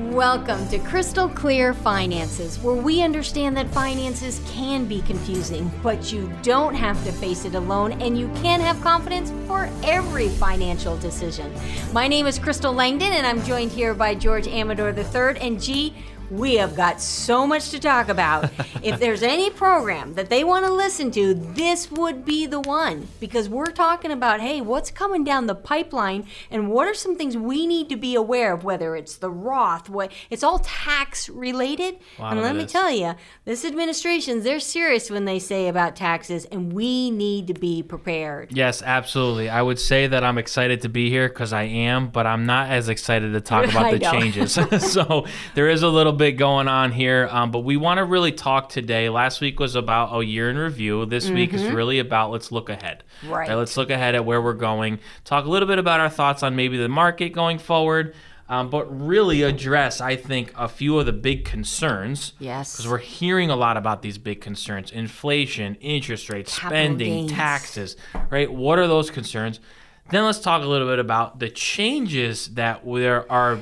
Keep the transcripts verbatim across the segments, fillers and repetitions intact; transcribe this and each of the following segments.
Welcome to Crystal Clear Finances, where we understand that finances can be confusing, but you don't have to face it alone, and you can have confidence for every financial decision. My name is Crystal Langdon, and I'm joined here by George Amador the third, and G, we have got so much to talk about. If there's any program that they want to listen to, this would be the one, because we're talking about, hey, what's coming down the pipeline and what are some things we need to be aware of, whether it's the Roth, what it's all tax related. And let me is. tell you, this administration, they're serious when they say about taxes, and we need to be prepared. Yes, absolutely. I would say that I'm excited to be here because I am, but I'm not as excited to talk about the changes. So there is a little bit going on here, um, but we want to really talk today. Last week was about a year in review. This mm-hmm. week is really about let's look ahead. Right. right. Let's look ahead at where we're going. Talk a little bit about our thoughts on maybe the market going forward, um, but really address, I think, a few of the big concerns. Yes. Because we're hearing a lot about these big concerns: inflation, interest rates, Capital spending, gains. taxes. Right. What are those concerns? Then let's talk a little bit about the changes that there are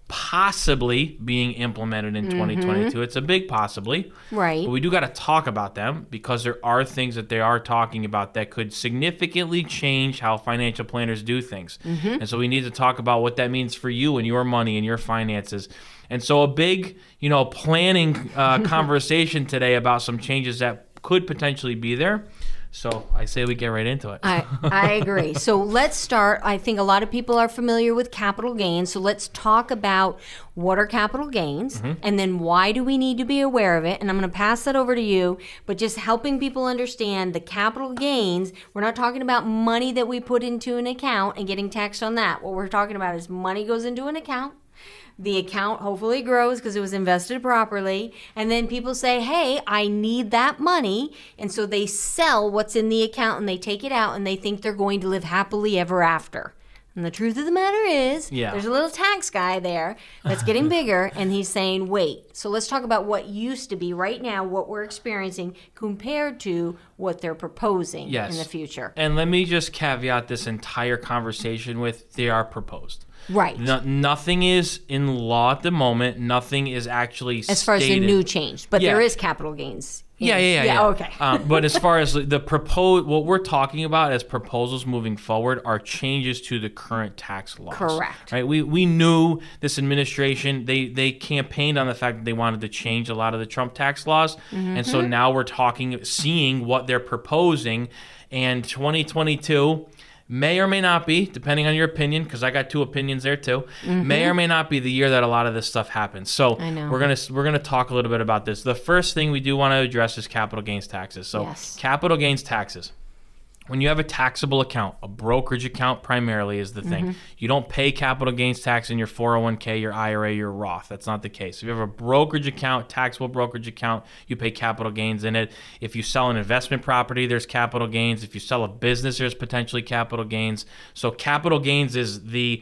possibly being implemented in mm-hmm. twenty twenty-two. It's a big possibly. Right. But we do got to talk about them because there are things that they are talking about that could significantly change how financial planners do things. Mm-hmm. And so we need to talk about what that means for you and your money and your finances. And so a big, you know, planning uh, conversation today about some changes that could potentially be there. So I say we get right into it. I, I agree. So let's start. I think a lot of people are familiar with capital gains. So let's talk about what are capital gains mm-hmm. and then why do we need to be aware of it. And I'm going to pass that over to you, but just helping people understand the capital gains. We're not talking about money that we put into an account and getting taxed on that. What we're talking about is money goes into an account. The account hopefully grows because it was invested properly. And then people say, hey, I need that money. And so they sell what's in the account and they take it out and they think they're going to live happily ever after. And the truth of the matter is, yeah. there's a little tax guy there that's getting bigger, and he's saying, wait, so let's talk about what used to be right now, what we're experiencing, compared to what they're proposing yes. in the future. And let me just caveat this entire conversation with they are proposed. Right. No, nothing is in law at the moment. Nothing is actually as far stated. as the new change, but yeah. there is capital gains. Yeah, yeah, yeah. Yeah, yeah. okay. um, but as far as the propose, what we're talking about as proposals moving forward are changes to the current tax laws. Correct. Right. We we knew this administration. They they campaigned on the fact that they wanted to change a lot of the Trump tax laws, mm-hmm. and so now we're talking, seeing what they're proposing, and twenty twenty-two. May or may not be, depending on your opinion, because I got two opinions there too. Mm-hmm. May or may not be the year that a lot of this stuff happens. So I know. we're gonna we're gonna talk a little bit about this. The first thing we do want to address is capital gains taxes. So yes. capital gains taxes. When you have a taxable account, a brokerage account primarily is the thing. Mm-hmm. You don't pay capital gains tax in your four oh one k, your I R A, your Roth. That's not the case. If you have a brokerage account, taxable brokerage account, you pay capital gains in it. If you sell an investment property, there's capital gains. If you sell a business, there's potentially capital gains. So capital gains is the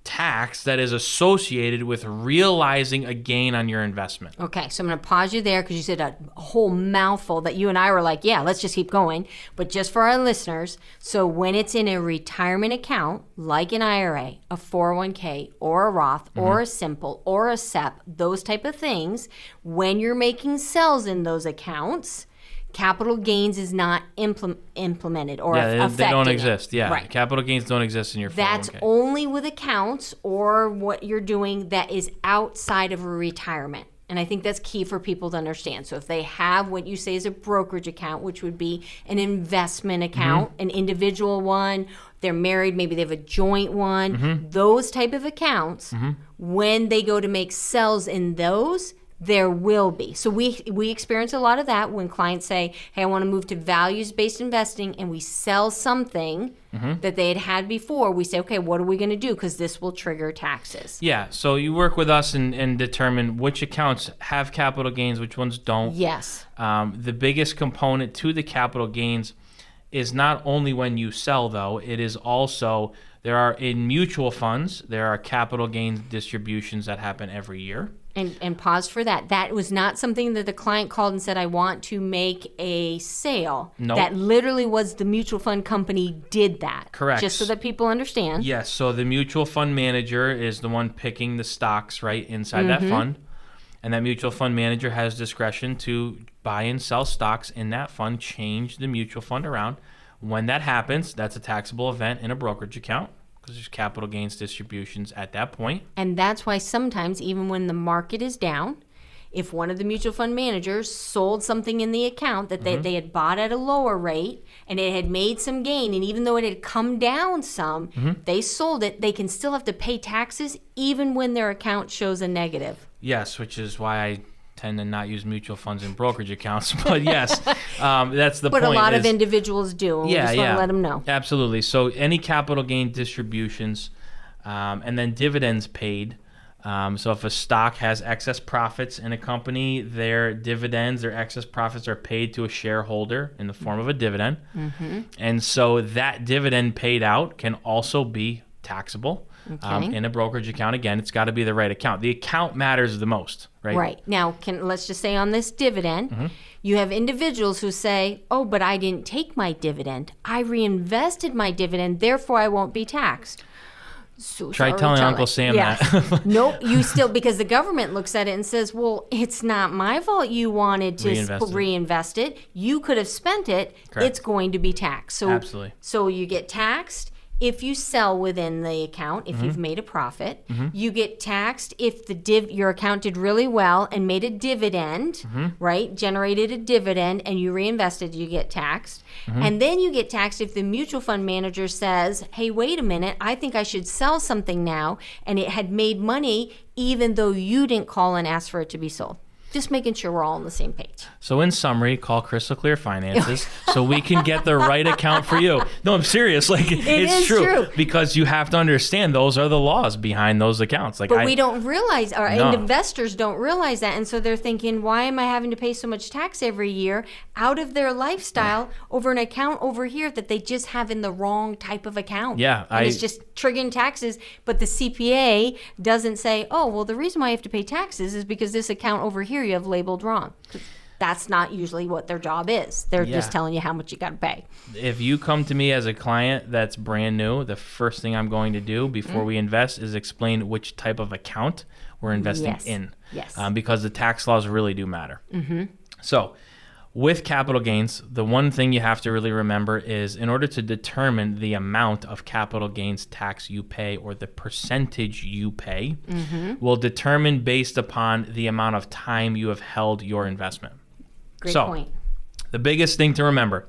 tax that is associated with realizing a gain on your investment. Okay, so I'm going to pause you there because you said a whole mouthful that you and I were like, yeah, let's just keep going. But just for our listeners, so when it's in a retirement account, like an I R A, a four oh one k, or a Roth, mm-hmm. or a Simple, or a S E P, those type of things, when you're making sales in those accounts, capital gains is not implement, implemented or yeah, affected. They don't exist. Yeah, right. Capital gains don't exist in your four oh one k. That's only with accounts or what you're doing that is outside of a retirement. And I think that's key for people to understand. So if they have what you say is a brokerage account, which would be an investment account, mm-hmm. an individual one, they're married, maybe they have a joint one, mm-hmm. those type of accounts, mm-hmm. when they go to make sales in those, there will be. So we we experience a lot of that when clients say, hey, I want to move to values-based investing, and we sell something mm-hmm. that they had had before. We say, okay, what are we going to do? Because this will trigger taxes. Yeah, so you work with us and, and determine which accounts have capital gains, which ones don't. Yes. Um, the biggest component to the capital gains is not only when you sell, though, it is also There are, in mutual funds, there are capital gains distributions that happen every year. And, and pause for that. That was not something that the client called and said, I want to make a sale. Nope. That literally was the mutual fund company did that. Correct. Just so that people understand. Yes. So the mutual fund manager is the one picking the stocks right inside mm-hmm. that fund. And that mutual fund manager has discretion to buy and sell stocks in that fund, change the mutual fund around. When that happens, that's a taxable event in a brokerage account, because there's capital gains distributions at that point. And that's why sometimes, even when the market is down, if one of the mutual fund managers sold something in the account that they, mm-hmm. they had bought at a lower rate and it had made some gain, and even though it had come down some, mm-hmm. they sold it, they can still have to pay taxes even when their account shows a negative. Yes, which is why I tend to not use mutual funds in brokerage accounts. But yes, um, that's the but point. But a lot is, of individuals do. And yeah, we just yeah. want to let them know. Absolutely. So any capital gain distributions um, and then dividends paid. Um, so if a stock has excess profits in a company, their dividends, their excess profits are paid to a shareholder in the form of a dividend. Mm-hmm. And so that dividend paid out can also be taxable. Okay. Um, in a brokerage account. Again, it's got to be the right account. The account matters the most, right? Right. Now, can let's just say on this dividend, mm-hmm. you have individuals who say, oh, but I didn't take my dividend. I reinvested my dividend, therefore I won't be taxed. So Try sorry, telling Charlie. Uncle Sam yeah. that. Nope, you still, because the government looks at it and says, well, it's not my fault you wanted to reinvest, sp- reinvest it. You could have spent it. Correct. It's going to be taxed. So, Absolutely. So you get taxed if you sell within the account, if mm-hmm. you've made a profit. Mm-hmm. You get taxed if the div your account did really well and made a dividend, mm-hmm. right? Generated a dividend and you reinvested, you get taxed. Mm-hmm. And then you get taxed if the mutual fund manager says, hey, wait a minute, I think I should sell something now, and it had made money even though you didn't call and ask for it to be sold. Just making sure we're all on the same page. So in summary, call Crystal Clear Finances so we can get the right account for you. No, I'm serious. Like it it's is true. true Because you have to understand those are the laws behind those accounts. Like, but I, we don't realize, our no. investors don't realize that, and so they're thinking, why am I having to pay so much tax every year out of their lifestyle over an account over here that they just have in the wrong type of account? Yeah, and I, it's just triggering taxes, but the C P A doesn't say, oh, well, the reason why I have to pay taxes is because this account over here you have labeled wrong. That's not usually what their job is. They're yeah. just telling you how much you got to pay. If you come to me as a client that's brand new, the first thing I'm going to do before mm. we invest is explain which type of account we're investing yes. in. Yes. Um, because the tax laws really do matter. Mm-hmm. So with capital gains, the one thing you have to really remember is in order to determine the amount of capital gains tax you pay or the percentage you pay mm-hmm. will determine based upon the amount of time you have held your investment. Great so, point. The biggest thing to remember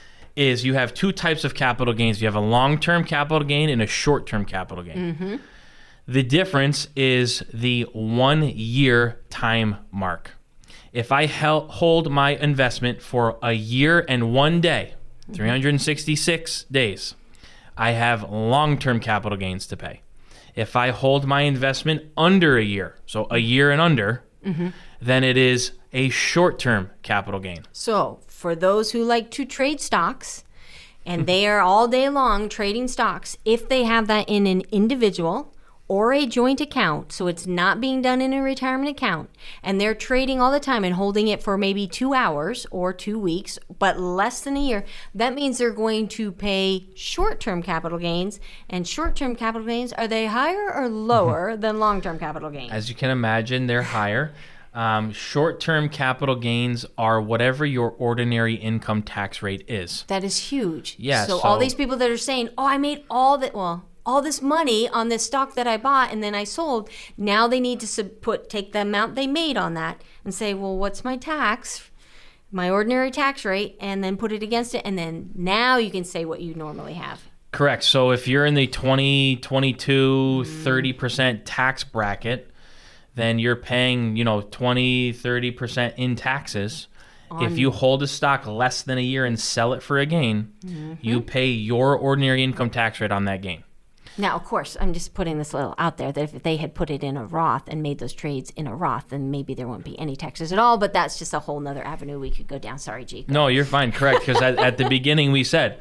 is you have two types of capital gains. You have a long-term capital gain and a short-term capital gain. Mm-hmm. The difference is the one-year time mark. If I held, hold my investment for a year and one day, three hundred sixty-six days, I have long-term capital gains to pay. If I hold my investment under a year, so a year and under, mm-hmm. then it is a short-term capital gain. So for those who like to trade stocks, and they are all day long trading stocks, if they have that in an individual or a joint account, so it's not being done in a retirement account, and they're trading all the time and holding it for maybe two hours or two weeks, but less than a year, that means they're going to pay short-term capital gains. And short-term capital gains, are they higher or lower than long-term capital gains? As you can imagine, they're higher. Um, short-term capital gains are whatever your ordinary income tax rate is. That is huge. Yeah. So, so all these people that are saying, oh, I made all that, well, all this money on this stock that I bought and then I sold, now they need to sub- put take the amount they made on that and say, well, what's my tax, my ordinary tax rate, and then put it against it, and then now you can say what you normally have. Correct. So if you're in the twenty, twenty-two, thirty percent tax bracket, then you're paying, you know, twenty, thirty percent in taxes. On if you hold a stock less than a year and sell it for a gain, mm-hmm. you pay your ordinary income tax rate on that gain. Now, of course, I'm just putting this little out there that if they had put it in a Roth and made those trades in a Roth, then maybe there wouldn't be any taxes at all. But that's just a whole nother avenue we could go down. Sorry, G. No, you're fine. Correct. Because at, at the beginning we said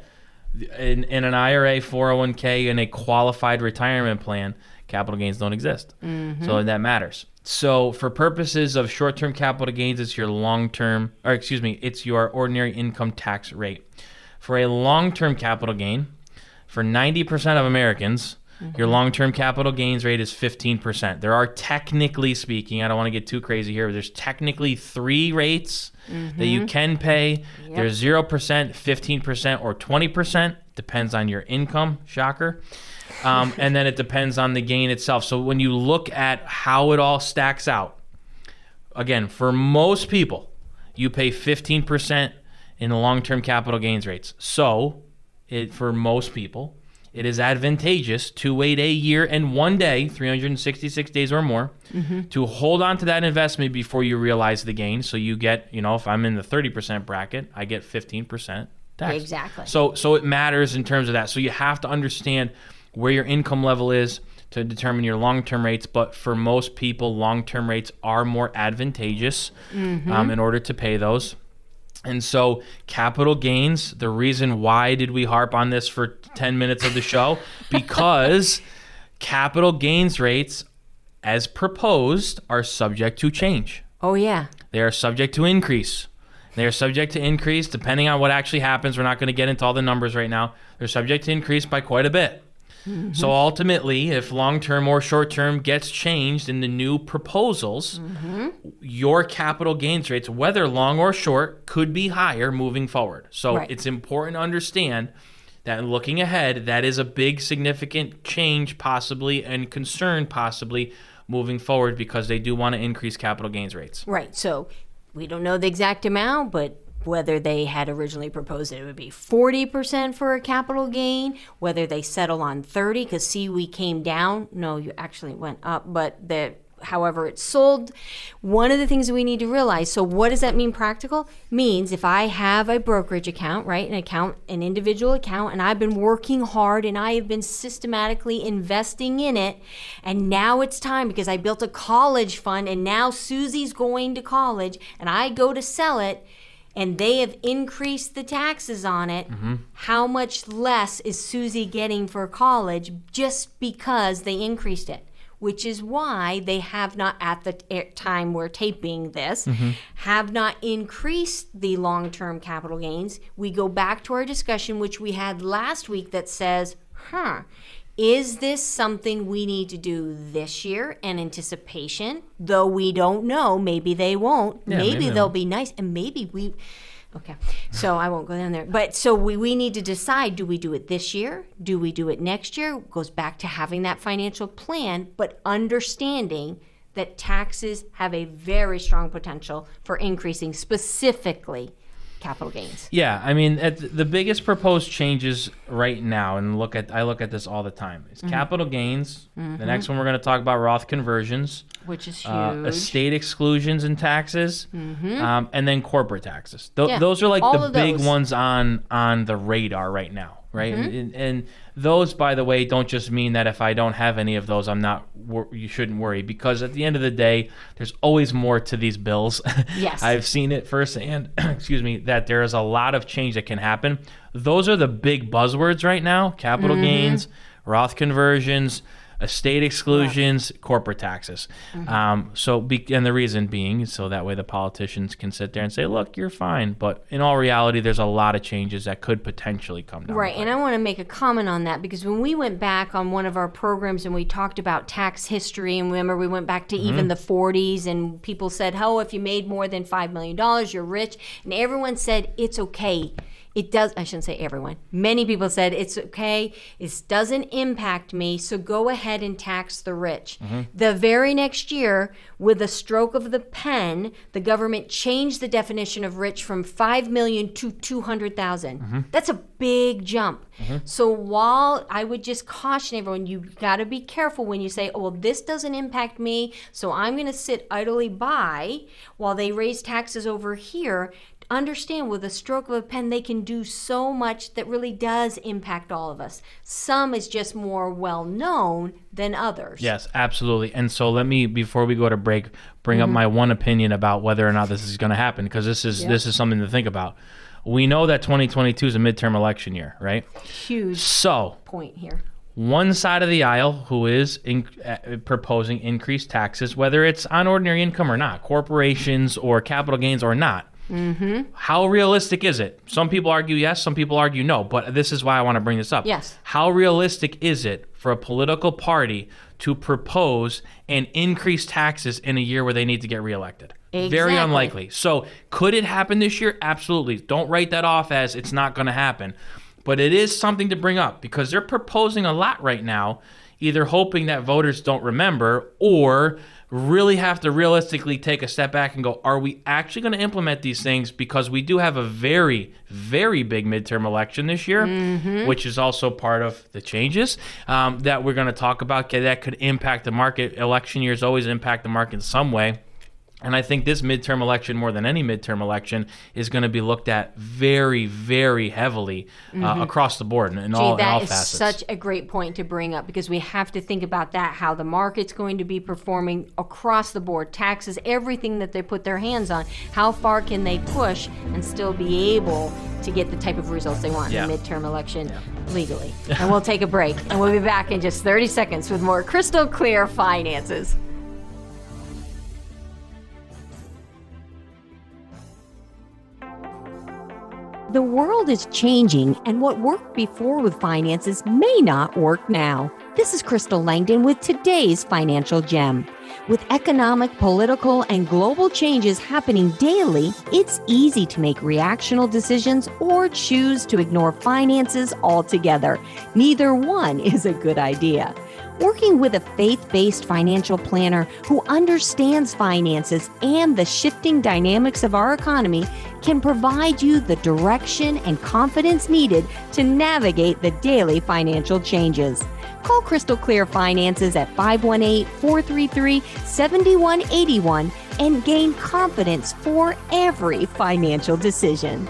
In, in an I R A, four oh one k, and a qualified retirement plan, capital gains don't exist. Mm-hmm. So that matters. So for purposes of short-term capital gains, it's your long-term, or excuse me, it's your ordinary income tax rate. For a long-term capital gain, for ninety percent of Americans, mm-hmm. your long-term capital gains rate is fifteen percent. There are technically speaking, I don't want to get too crazy here, but there's technically three rates mm-hmm. that you can pay. Yep. There's zero percent, fifteen percent, or twenty percent. Depends on your income, shocker. Um, and then it depends on the gain itself. So when you look at how it all stacks out, again, for most people, you pay fifteen percent in the long-term capital gains rates. So it, for most people, it is advantageous to wait a year and one day, three hundred sixty-six days or more, mm-hmm. to hold on to that investment before you realize the gain. So you get, you know, if I'm in the thirty percent bracket, I get fifteen percent tax. Exactly. So, so it matters in terms of that. So you have to understand where your income level is to determine your long-term rates. But for most people, long-term rates are more advantageous mm-hmm. um, in order to pay those. And so capital gains, the reason why did we harp on this for ten minutes of the show? Because capital gains rates, as proposed, are subject to change. Oh, yeah. They are subject to increase. They are subject to increase depending on what actually happens. We're not going to get into all the numbers right now. They're subject to increase by quite a bit. Mm-hmm. So ultimately, if long-term or short-term gets changed in the new proposals, mm-hmm. your capital gains rates, whether long or short, could be higher moving forward. So right. it's important to understand that looking ahead, that is a big significant change possibly and concern possibly moving forward because they do want to increase capital gains rates. Right. So we don't know the exact amount, but whether they had originally proposed it would be forty percent for a capital gain, whether they settle on thirty, because see, we came down. No, you actually went up, but the however it's sold. One of the things that we need to realize, so what does that mean practical? Means if I have a brokerage account, right, an account, an individual account, and I've been working hard and I have been systematically investing in it, and now it's time because I built a college fund and now Susie's going to college and I go to sell it, and they have increased the taxes on it, mm-hmm. how much less is Susie getting for college just because they increased it? Which is why they have not, at the time we're taping this, mm-hmm. have not increased the long-term capital gains. We go back to our discussion, which we had last week, that says, huh, is this something we need to do this year in anticipation? Though we don't know. Maybe they won't. Yeah, maybe, maybe they'll be nice. And maybe we... Okay, so I won't go down there. But so we, we need to decide, do we do it this year? Do we do it next year? It goes back to having that financial plan, but understanding that taxes have a very strong potential for increasing specifically capital gains. Yeah, I mean, at the biggest proposed changes right now, and look at I look at this all the time, is mm-hmm. capital gains. Mm-hmm. The next one we're going to talk about Roth conversions, which is huge. Uh, estate exclusions and taxes, mm-hmm. um, and then corporate taxes. Th- yeah, those are like the big those. ones on on the radar right now, right? Mm-hmm. And, and those, by the way, don't just mean that if I don't have any of those, I'm not. Wor- you shouldn't worry, because at the end of the day, there's always more to these bills. Yes, I've seen it firsthand. excuse me, that there is a lot of change that can happen. Those are the big buzzwords right now: capital mm-hmm. gains, Roth conversions, estate exclusions, yeah. corporate taxes. Mm-hmm. Um, so, be, and the reason being, so that way the politicians can sit there and say, look, you're fine. But in all reality, there's a lot of changes that could potentially come down. Right, and I want to make a comment on that, because when we went back on one of our programs and we talked about tax history, and remember we went back to mm-hmm. even the forties, and people said, oh, if you made more than five million dollars, you're rich. And everyone said, it's okay. It does, I shouldn't say everyone. Many people said, it's okay, it doesn't impact me, so go ahead and tax the rich. Mm-hmm. The very next year, with a stroke of the pen, the government changed the definition of rich from five million dollars to two hundred thousand dollars. Mm-hmm. That's a big jump. Mm-hmm. So while I would just caution everyone, you got to be careful when you say, oh, well, this doesn't impact me, so I'm going to sit idly by while they raise taxes over here. Understand, with a stroke of a pen, they can do so much that really does impact all of us. Some is just more well-known than others. Yes, absolutely. And so let me, before we go to break, bring mm-hmm. up my one opinion about whether or not this is going to happen, because this is yep. this is something to think about. We know that twenty twenty-two is a midterm election year, right? Huge So point here. One side of the aisle who is in, uh, proposing increased taxes, whether it's on ordinary income or not, corporations or capital gains or not. Mm-hmm. How realistic is it? Some people argue yes, some people argue no, but this is why I want to bring this up. Yes. How realistic is it for a political party to propose and increase taxes in a year where they need to get reelected? Exactly. Very unlikely. So could it happen this year? Absolutely. Don't write that off as it's not going to happen. But it is something to bring up because they're proposing a lot right now, either hoping that voters don't remember or really have to realistically take a step back and go, are we actually going to implement these things? Because we do have a very, very big midterm election this year, mm-hmm. which is also part of the changes um, that we're going to talk about that could impact the market. Election years always impact the market in some way. And I think this midterm election, more than any midterm election, is going to be looked at very, very heavily uh, mm-hmm. across the board in, in Gee, all, in all facets. facets. That is such a great point to bring up because we have to think about that, how the market's going to be performing across the board, taxes, everything that they put their hands on. How far can they push and still be able to get the type of results they want yeah. in the midterm election yeah. legally? And we'll take a break, and we'll be back in just thirty seconds with more Crystal Clear Finances. The world is changing, and what worked before with finances may not work now. This is Crystal Langdon with today's Financial Gem. With economic, political, and global changes happening daily, it's easy to make reactional decisions or choose to ignore finances altogether. Neither one is a good idea. Working with a faith-based financial planner who understands finances and the shifting dynamics of our economy can provide you the direction and confidence needed to navigate the daily financial changes. Call Crystal Clear Finances at five one eight, four three three, seven one eight one and gain confidence for every financial decision.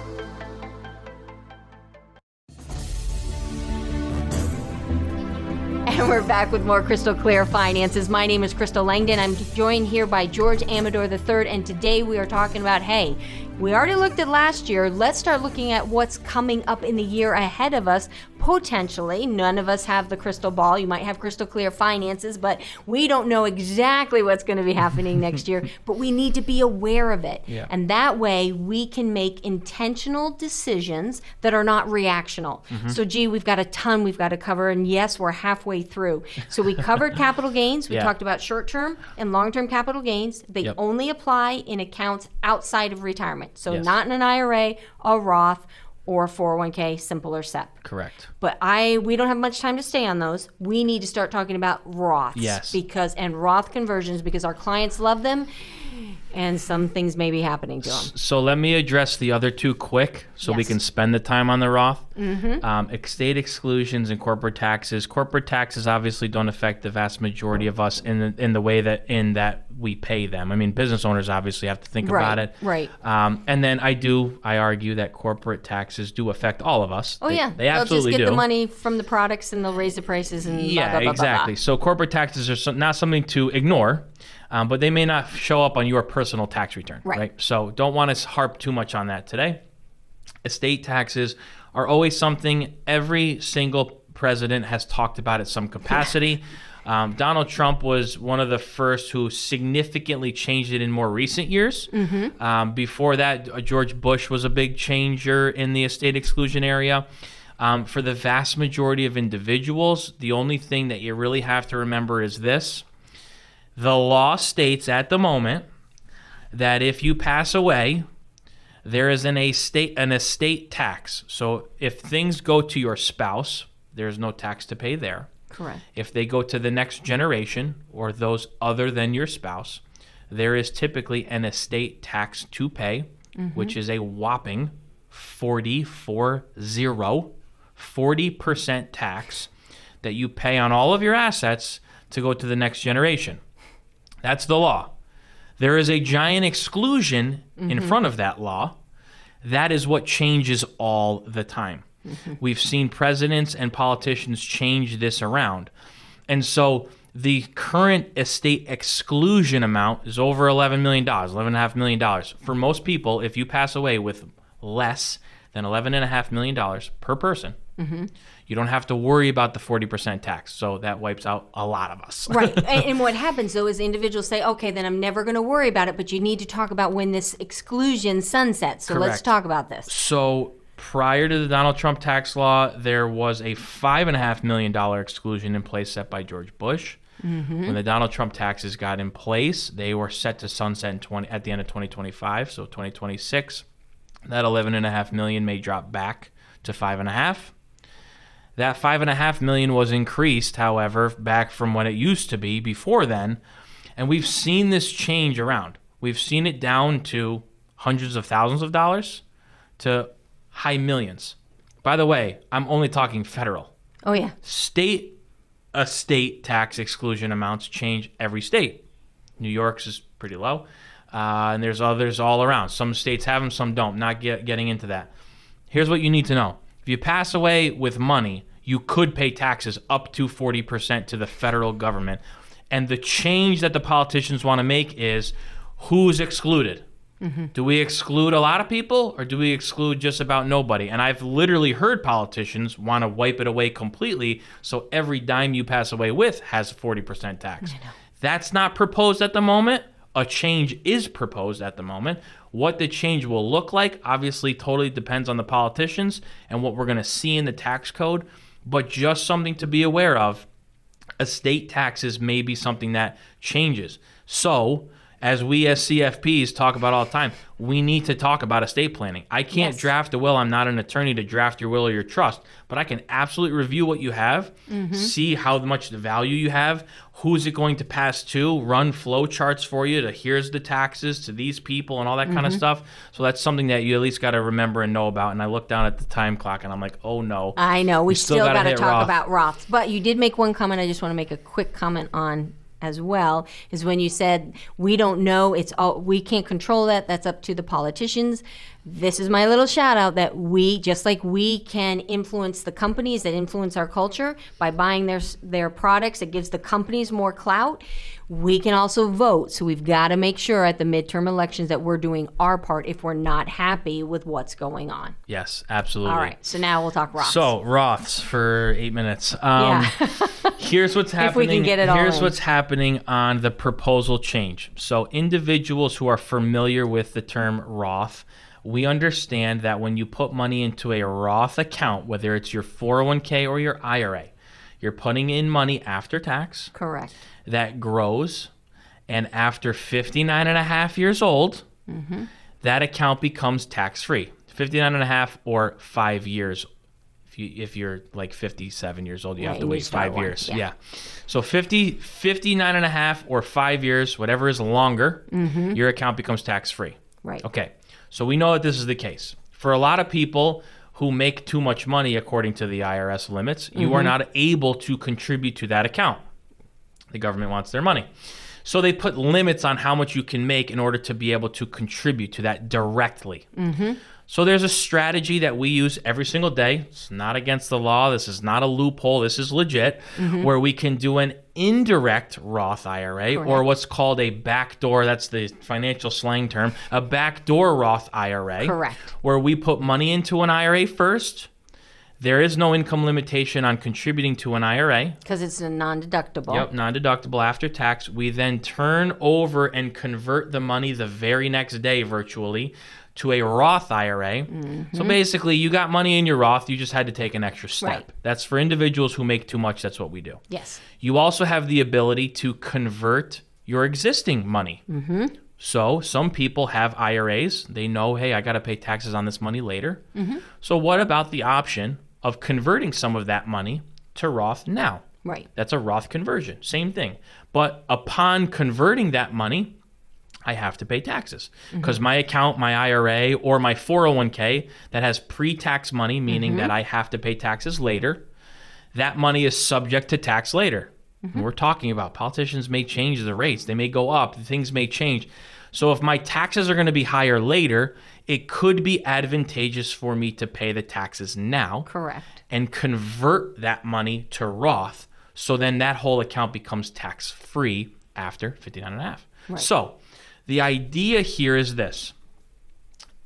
And we're back with more Crystal Clear Finances. My name is Crystal Langdon. I'm joined here by George Amador the third, and today we are talking about, hey, we already looked at last year. Let's start looking at what's coming up in the year ahead of us, potentially. None of us have the crystal ball. You might have Crystal Clear Finances, but we don't know exactly what's going to be happening next year, but we need to be aware of it. Yeah. And that way we can make intentional decisions that are not reactional. Mm-hmm. So, gee, we've got a ton we've got to cover, and yes, we're halfway through. So we covered capital gains. We yeah. talked about short-term and long-term capital gains. They yep. only apply in accounts outside of retirement. So yes. not in an I R A, a Roth, or four oh one k, simple or S E P. Correct. But I we don't have much time to stay on those. We need to start talking about Roths. Yes. Because and Roth conversions because our clients love them. And some things may be happening to them. So let me address the other two quick so yes. we can spend the time on the Roth. Mm-hmm. Um, state exclusions and corporate taxes. Corporate taxes obviously don't affect the vast majority of us in the, in the way that in that we pay them. I mean, business owners obviously have to think right, about it. Right. Um, and then I do, I argue that corporate taxes do affect all of us. Oh, they, yeah. They absolutely do. They'll just get do. the money from the products and they'll raise the prices and yeah, blah, blah, blah, exactly. Blah, blah. So corporate taxes are so, not something to ignore. Um, but they may not show up on your personal tax return, right? right? So don't want to harp too much on that today. Estate taxes are always something every single president has talked about at some capacity. um, Donald Trump was one of the first who significantly changed it in more recent years. Mm-hmm. Um, before that, George Bush was a big changer in the estate exclusion area. Um, for the vast majority of individuals, the only thing that you really have to remember is this. The law states at the moment that if you pass away, there is an estate, an estate tax. So if things go to your spouse, there's no tax to pay there. Correct. If they go to the next generation or those other than your spouse, there is typically an estate tax to pay, mm-hmm. which is a whopping forty, four, zero, forty percent tax that you pay on all of your assets to go to the next generation. That's the law. There is a giant exclusion mm-hmm. in front of that law. That is what changes all the time. Mm-hmm. We've seen presidents and politicians change this around. And so the current estate exclusion amount is over eleven million dollars, eleven point five million dollars. For most people, if you pass away with less than eleven point five million dollars per person, mm-hmm. you don't have to worry about the forty percent tax. So that wipes out a lot of us. Right. And, and what happens, though, is individuals say, okay, then I'm never going to worry about it, but you need to talk about when this exclusion sunsets. So Correct. Let's talk about this. So prior to the Donald Trump tax law, there was a five point five million dollars exclusion in place set by George Bush. Mm-hmm. When the Donald Trump taxes got in place, they were set to sunset in twenty at the end of twenty twenty-five. So twenty twenty-six, that eleven point five million dollars may drop back to five point five. That five point five million dollars was increased, however, back from what it used to be before then. And we've seen this change around. We've seen it down to hundreds of thousands of dollars to high millions. By the way, I'm only talking federal. Oh, yeah. State estate tax exclusion amounts change every state. New York's is pretty low, uh, and there's others all around. Some states have them, some don't. Not get, getting into that. Here's what you need to know. If you pass away with money, you could pay taxes up to forty percent to the federal government. And the change that the politicians want to make is who's excluded. Mm-hmm. Do we exclude a lot of people, or do we exclude just about nobody? And I've literally heard politicians want to wipe it away completely, so every dime you pass away with has forty percent tax. That's not proposed at the moment. A change is proposed at the moment. What the change will look like obviously totally depends on the politicians and what we're going to see in the tax code, but just something to be aware of. Estate taxes may be something that changes. So, as we as C F Ps talk about all the time, we need to talk about estate planning. I can't Yes. draft a will. I'm not an attorney to draft your will or your trust, but I can absolutely review what you have, Mm-hmm. see how much the value you have, who's it going to pass to, run flow charts for you to here's the taxes to these people and all that kind Mm-hmm. of stuff. So that's something that you at least got to remember and know about. And I look down at the time clock and I'm like, oh no. I know. We, still, gotta got to hit talk Roth. about Roths. But you did make one comment I just want to make a quick comment on as well, is when you said we don't know, it's all, we can't control that, that's up to the politicians. This is my little shout out that we, just like we can influence the companies that influence our culture by buying their their products, it gives the companies more clout. We can also vote. So we've got to make sure at the midterm elections that we're doing our part if we're not happy with what's going on. Yes, absolutely. All right, so now we'll talk Roths. So Roths for eight minutes. Um, Yeah. here's what's happening. If we can get it all here's in. what's happening on the proposal change. So individuals who are familiar with the term Roth, we understand that when you put money into a Roth account, whether it's your four oh one k or your I R A, you're putting in money after tax Correct. that grows, and after fifty-nine and a half years old, Mm-hmm. that account becomes tax-free. fifty-nine and a half or five years. If, you, if you're like fifty-seven years old, you Right, have to and you wait start five one, years. yeah. Yeah. So fifty, fifty-nine and a half or five years, whatever is longer, Mm-hmm. your account becomes tax-free. Right. Okay. So we know that this is the case. For a lot of people who make too much money according to the I R S limits, you Mm-hmm. are not able to contribute to that account. The government wants their money. So they put limits on how much you can make in order to be able to contribute to that directly. Mm-hmm. So there's a strategy that we use every single day. It's not against the law. This is not a loophole. This is legit, Mm-hmm. where we can do an indirect Roth I R A, or Correct. what's called a backdoor, that's the financial slang term, a backdoor Roth I R A. Correct. Where we put money into an I R A first. There is no income limitation on contributing to an I R A. Because it's a non-deductible. Yep, non-deductible after tax. We then turn over and convert the money the very next day virtually to a Roth I R A. Mm-hmm. So basically, you got money in your Roth, you just had to take an extra step. Right. That's for individuals who make too much, that's what we do. Yes. You also have the ability to convert your existing money. Mm-hmm. So some people have I R As. They know, hey, I got to pay taxes on this money later. Mm-hmm. So what about the option of converting some of that money to Roth now? Right. That's a Roth conversion. Same thing. But upon converting that money, I have to pay taxes because Mm-hmm. my account, my I R A, or my four oh one k that has pre-tax money, meaning Mm-hmm. that I have to pay taxes later, that money is subject to tax later. Mm-hmm. And we're talking about politicians may change the rates. They may go up. Things may change. So if my taxes are going to be higher later, it could be advantageous for me to pay the taxes now Correct. and convert that money to Roth. So then that whole account becomes tax-free after fifty-nine and a half. Right. So the idea here is this.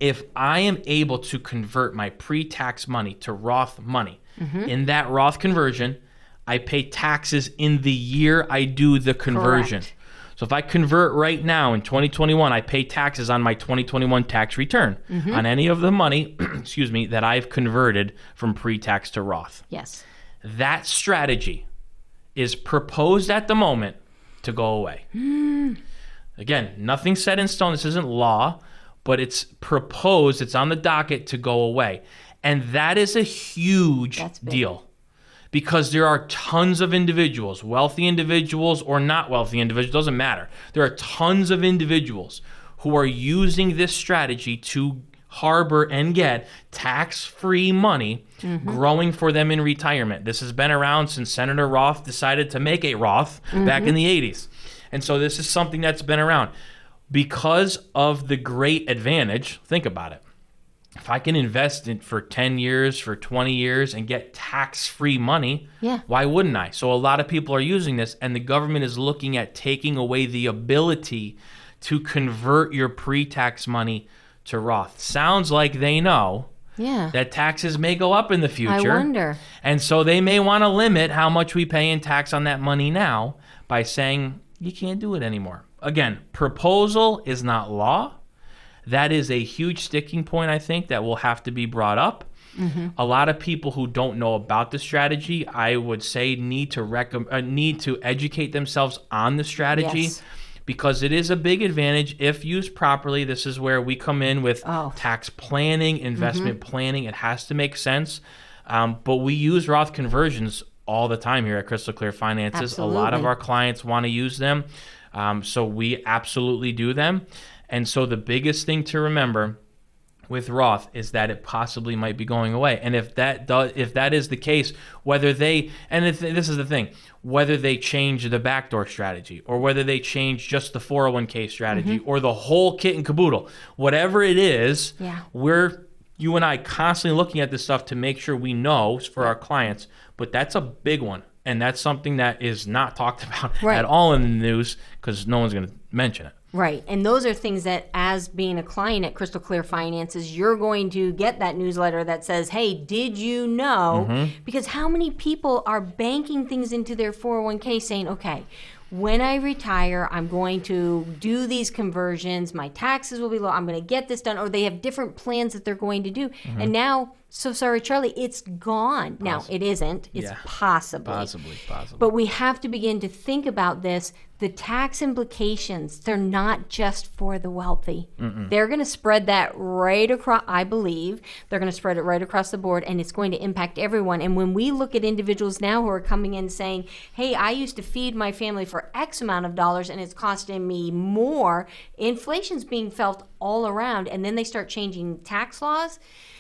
if I am able to convert my pre-tax money to Roth money, mm-hmm. in that Roth conversion, I pay taxes in the year I do the conversion. Correct. So if I convert right now in twenty twenty-one, I pay taxes on my twenty twenty-one tax return mm-hmm. on any of the money, excuse me, that I've converted from pre-tax to Roth. Yes. That strategy is proposed at the moment to go away. Mm. Again, nothing set in stone. This isn't law, but it's proposed. It's on the docket to go away. And that is a huge deal. Because there are tons of individuals, wealthy individuals or not wealthy individuals, doesn't matter. There are tons of individuals who are using this strategy to harbor and get tax-free money mm-hmm. growing for them in retirement. This has been around since Senator Roth decided to make a Roth mm-hmm. back in the eighties. And so this is something that's been around. Because of the great advantage, think about it. If I can invest in for ten years, for twenty years, and get tax-free money, yeah. why wouldn't I? So a lot of people are using this, and the government is looking at taking away the ability to convert your pre-tax money to Roth. Sounds like they know yeah. that taxes may go up in the future. I wonder. And so they may want to limit how much we pay in tax on that money now by saying you can't do it anymore. Again, proposal is not law. That is a huge sticking point, I think, that will have to be brought up. Mm-hmm. A lot of people who don't know about the strategy, I would say, need to rec- uh, need to educate themselves on the strategy yes. because it is a big advantage if used properly. This is where we come in with oh. tax planning, investment mm-hmm. planning. It has to make sense. Um, but we use Roth conversions all the time here at Crystal Clear Finances. Absolutely. A lot of our clients want to use them. Um, so we absolutely do them. And so the biggest thing to remember with Roth is that it possibly might be going away. And if that does, if that is the case, whether they, and if, this is the thing, whether they change the backdoor strategy or whether they change just the four oh one k strategy mm-hmm. or the whole kit and caboodle, whatever it is, yeah. we're, you and I constantly looking at this stuff to make sure we know for our clients, but that's a big one. And that's something that is not talked about right. at all in the news because no one's going to mention it. Right. And those are things that, as being a client at Crystal Clear Finances, you're going to get that newsletter that says, hey, did you know? Mm-hmm. Because how many people are banking things into their four oh one k saying, okay, when I retire, I'm going to do these conversions. My taxes will be low. I'm going to get this done. Or they have different plans that they're going to do. Mm-hmm. And now, so sorry, Charlie, it's gone. Possibly. Now, it isn't. It's yeah. possibly. Possibly, possibly. But we have to begin to think about this. The tax implications, they're not just for the wealthy. Mm-mm. They're going to spread that right across, I believe, they're going to spread it right across the board, and it's going to impact everyone. And when we look at individuals now who are coming in saying, hey, I used to feed my family for X amount of dollars, and it's costing me more, inflation's being felt all around, and then they start changing tax laws.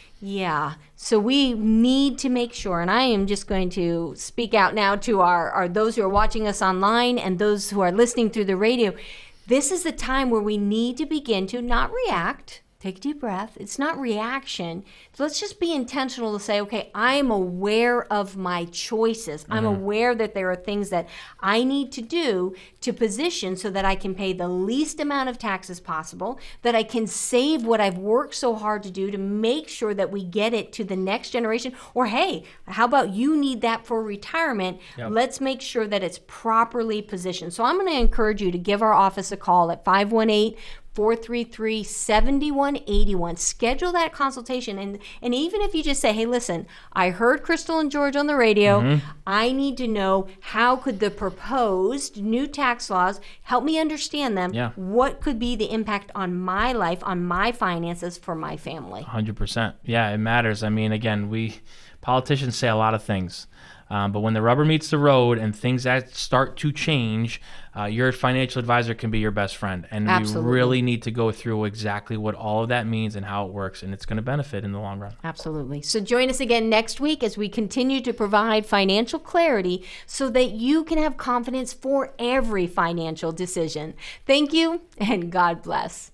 Yeah, so we need to make sure, and I am just going to speak out now to our, our those who are watching us online and those who are listening through the radio. This is the time where we need to begin to not react. Take a deep breath. It's not reaction. So let's just be intentional to say, okay, I'm aware of my choices. Mm-hmm. I'm aware that there are things that I need to do to position so that I can pay the least amount of taxes possible, that I can save what I've worked so hard to do to make sure that we get it to the next generation. Or, hey, how about you need that for retirement? Yep. Let's make sure that it's properly positioned. So I'm going to encourage you to give our office a call at five one eight, four three three, seven one eight one. Schedule that consultation. And, and even if you just say, hey, listen, I heard Crystal and George on the radio. Mm-hmm. I need to know how could the proposed new tax laws help me understand them? Yeah. What could be the impact on my life, on my finances for my family? one hundred percent. Yeah, it matters. I mean, again, we politicians say a lot of things. Um, but when the rubber meets the road and things that start to change, uh, your financial advisor can be your best friend. And Absolutely. We really need to go through exactly what all of that means and how it works. And it's going to benefit in the long run. Absolutely. So join us again next week as we continue to provide financial clarity so that you can have confidence for every financial decision. Thank you, and God bless.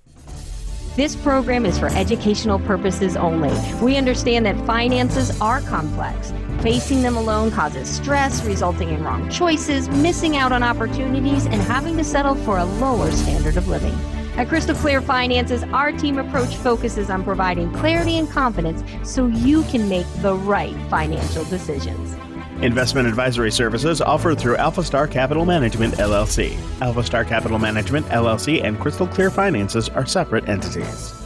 This program is for educational purposes only. We understand that finances are complex. Facing them alone causes stress, resulting in wrong choices, missing out on opportunities, and having to settle for a lower standard of living. At Crystal Clear Finances, our team approach focuses on providing clarity and confidence so you can make the right financial decisions. Investment advisory services offered through Alpha Star Capital Management, L L C. Alpha Star Capital Management, L L C and Crystal Clear Finances are separate entities.